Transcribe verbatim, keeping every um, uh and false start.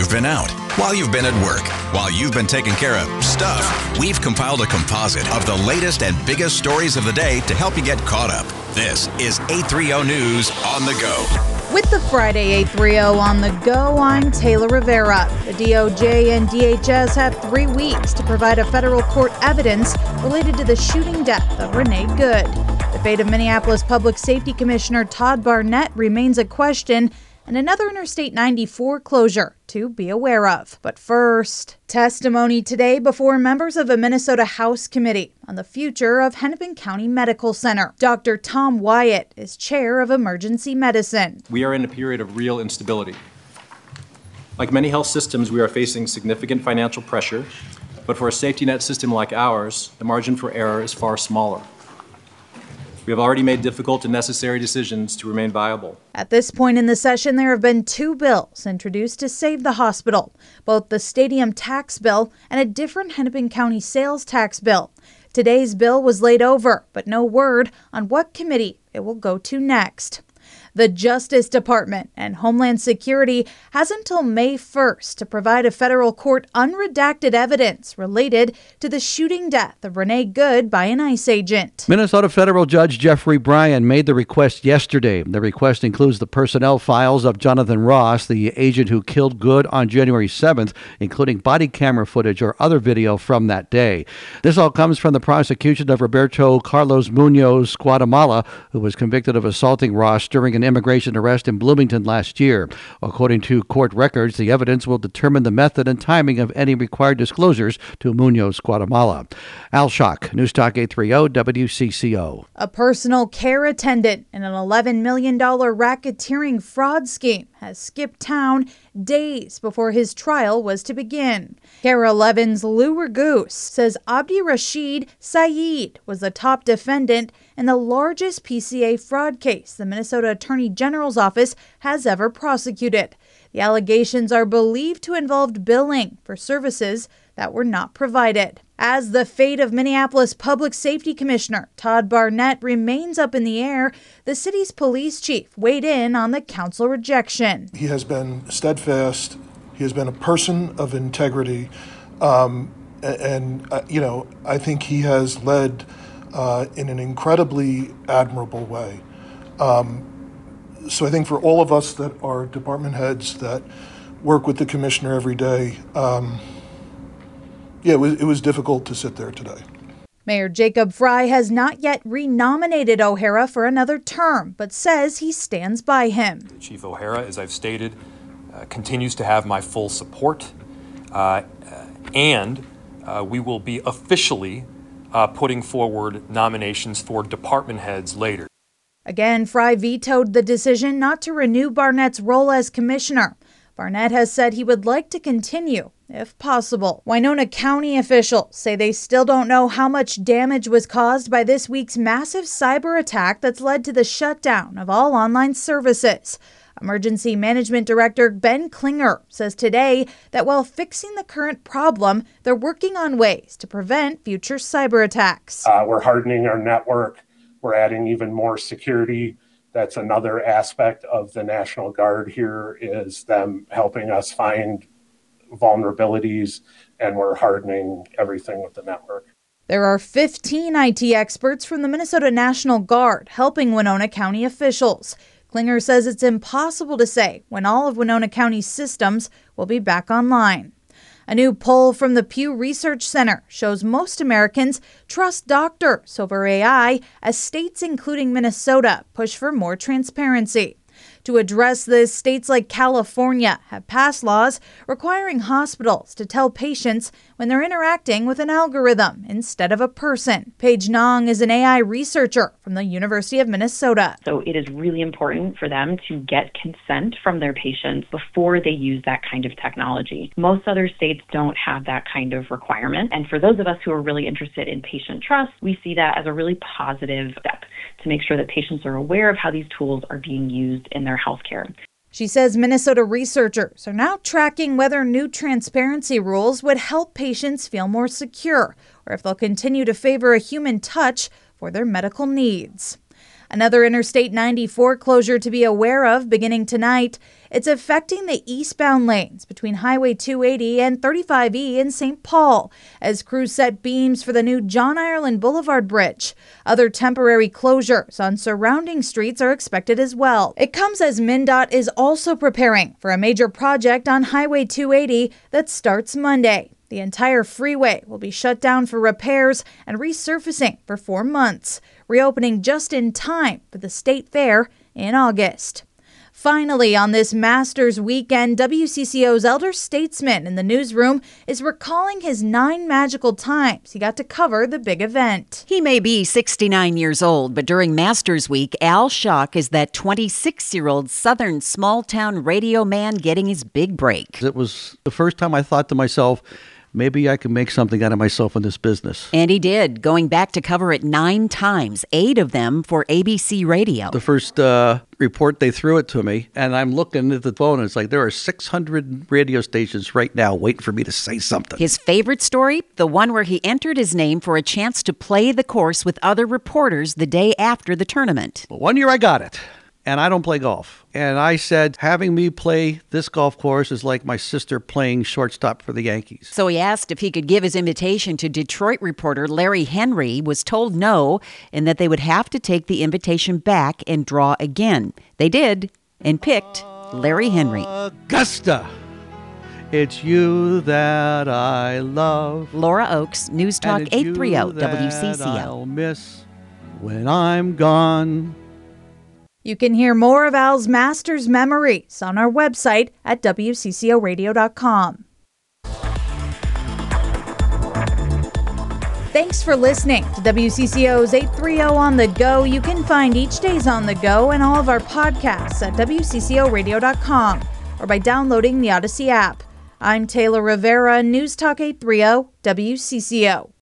you've been out, while you've been at work, while you've been taking care of stuff, we've compiled a composite of the latest and biggest stories of the day to help you get caught up. This is eight thirty News on the Go. With the Friday eight thirty on the Go, I'm Taylor Rivera. The D O J and D H S have three weeks to provide a federal court evidence related to the shooting death of Renee Good. The fate of Minneapolis Public Safety Commissioner Todd Barnett remains a question, and another Interstate ninety-four closure to be aware of. But first, testimony today before members of a Minnesota House Committee on the future of Hennepin County Medical Center. Doctor Tom Wyatt is chair of emergency medicine. We are in a period of real instability. Like many health systems, we are facing significant financial pressure, but for a safety net system like ours, the margin for error is far smaller. We have already made difficult and necessary decisions to remain viable. At this point in the session, there have been two bills introduced to save the hospital, both the stadium tax bill and a different Hennepin County sales tax bill. Today's bill was laid over, but no word on what committee it will go to next. The Justice Department and Homeland Security has until May first to provide a federal court unredacted evidence related to the shooting death of Renee Good by an ICE agent. Minnesota federal judge Jeffrey Bryan made the request yesterday. The request includes the personnel files of Jonathan Ross, the agent who killed Good on January seventh, including body camera footage or other video from that day. This all comes from the prosecution of Roberto Carlos Munoz Guatemala, who was convicted of assaulting Ross during an immigration arrest in Bloomington last year. According to court records, the evidence will determine the method and timing of any required disclosures to Munoz Guatemala. Al Schock, News Talk eight thirty W C C O. A personal care attendant in an eleven million dollars racketeering fraud scheme has skipped town days before his trial was to begin. Care eleven's Lou Ragoose says Abdi Rashid Saeed was the top defendant in the largest P C A fraud case the Minnesota Attorney General's office has ever prosecuted. The allegations are believed to involve billing for services that were not provided. As the fate of Minneapolis Public Safety Commissioner Todd Barnett remains up in the air, the city's police chief weighed in on the council rejection. He has been steadfast. He has been a person of integrity. Um, and, uh, you know, I think he has led uh, in an incredibly admirable way. Um, so I think for all of us that are department heads that work with the commissioner every day, um, yeah, it was, it was difficult to sit there today. Mayor Jacob Frey has not yet renominated O'Hara for another term, but says he stands by him. Chief O'Hara, as I've stated, uh, continues to have my full support, uh, and uh, we will be officially uh, putting forward nominations for department heads later. Again, Frey vetoed the decision not to renew Barnett's role as commissioner. Barnett has said he would like to continue, if possible. Winona County officials say they still don't know how much damage was caused by this week's massive cyber attack that's led to the shutdown of all online services. Emergency Management Director Ben Klinger says today that while fixing the current problem, they're working on ways to prevent future cyber attacks. Uh, we're hardening our network. We're adding even more security. That's another aspect of the National Guard here, is them helping us find vulnerabilities, and we're hardening everything with the network. There are fifteen I T experts from the Minnesota National Guard helping Winona County officials. Klinger says it's impossible to say when all of Winona County's systems will be back online. A new poll from the Pew Research Center shows most Americans trust doctors over A I as states, including Minnesota, push for more transparency. To address this, states like California have passed laws requiring hospitals to tell patients when they're interacting with an algorithm instead of a person. Paige Nong is an A I researcher from the University of Minnesota. So it is really important for them to get consent from their patients before they use that kind of technology. Most other states don't have that kind of requirement. And for those of us who are really interested in patient trust, we see that as a really positive step to make sure that patients are aware of how these tools are being used in their healthcare. She says Minnesota researchers are now tracking whether new transparency rules would help patients feel more secure, or if they'll continue to favor a human touch for their medical needs. Another Interstate ninety-four closure to be aware of beginning tonight. It's affecting the eastbound lanes between Highway two eighty and thirty-five E in Saint Paul as crews set beams for the new John Ireland Boulevard Bridge. Other temporary closures on surrounding streets are expected as well. It comes as MnDOT is also preparing for a major project on Highway two eighty that starts Monday. The entire freeway will be shut down for repairs and resurfacing for four months, reopening just in time for the state fair in August. Finally, on this Masters weekend, W C C O's elder statesman in the newsroom is recalling his nine magical times he got to cover the big event. He may be sixty-nine years old, but during Masters Week, Al Schack is that twenty-six-year-old southern small-town radio man getting his big break. It was the first time I thought to myself, maybe I can make something out of myself in this business. And he did, going back to cover it nine times, eight of them for A B C Radio. The first uh, report, they threw it to me, and I'm looking at the phone, and it's like there are six hundred radio stations right now waiting for me to say something. His favorite story? The one where he entered his name for a chance to play the course with other reporters the day after the tournament. But one year I got it. And I don't play golf. And I said, having me play this golf course is like my sister playing shortstop for the Yankees. So he asked if he could give his invitation to Detroit reporter Larry Henry, was told no, and that they would have to take the invitation back and draw again. They did, and picked Larry Henry. Augusta, it's you that I love. Laura Oakes, News Talk eight thirty W C C O. I'll miss when I'm gone. You can hear more of Al's Masters memories on our website at W C C O radio dot com. Thanks for listening to W C C O's eight thirty On the Go. You can find each day's On the Go and all of our podcasts at W C C O radio dot com or by downloading the Odyssey app. I'm Taylor Rivera, News Talk eight thirty W C C O.